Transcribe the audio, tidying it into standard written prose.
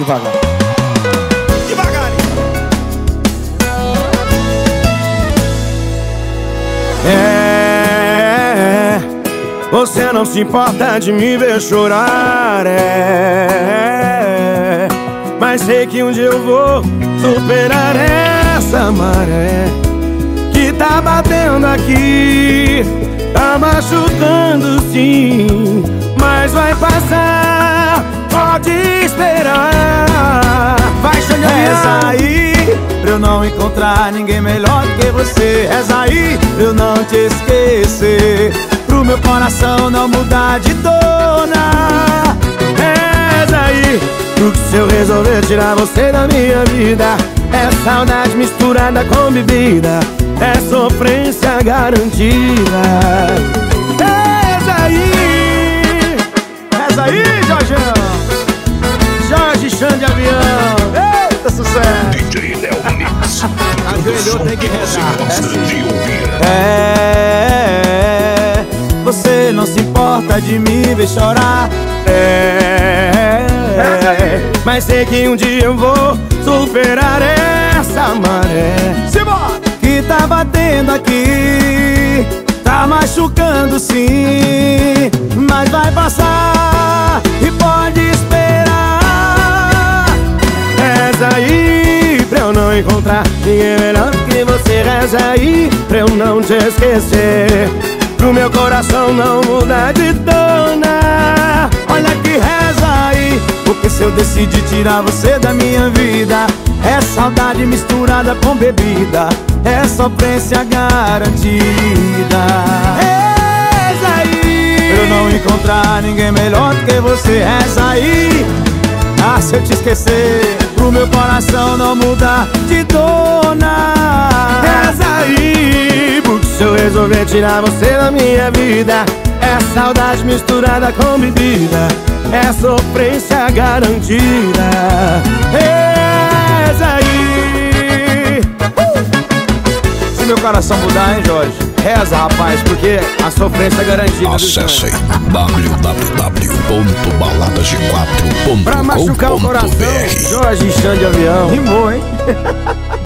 Devagar. Você não se importa de me ver chorar, mas sei que um dia eu vou superar essa maré que tá batendo aqui, tá machucando sim, mas vai passar, pode esperar. Vai, Xande Avião. Reza aí pra eu não encontrar ninguém melhor do que você. Reza aí pra eu não te esquecer, pro meu coração não mudar de dona. Reza aí pro que se eu resolver tirar você da minha vida, é saudade misturada com bebida, é sofrência garantida. Reza aí, Jorgeão. Jorge Xande Avião. Eita, sucesso. DJ Léo Mix. Ajoelhou, tem que rezar. Gosta de ouvir. Você não se importa de me ver chorar, mas sei que um dia eu vou superar essa maré que tá batendo aqui, tá machucando sim, mas vai passar e pode esperar. Reza aí pra eu não encontrar ninguém melhor que você. Reza aí pra eu não te esquecer, pro meu coração não mudar de dona. Olha que reza aí, porque se eu decidir tirar você da minha vida, é saudade misturada com bebida, é sofrência garantida. Reza aí pra eu não encontrar ninguém melhor do que você. Reza aí, ah, se eu te esquecer, pro meu coração não mudar de dona. Reza aí, porque se eu resolver tirar você da minha vida, é saudade misturada com bebida, é sofrência garantida. Reza aí. Se meu coração mudar, hein, Jorge? Reza, rapaz, porque a sofrência é garantida. Acesse www.baladasg4.com.br. Pra machucar o coração, Jorge Xande Avião. Rimou, hein?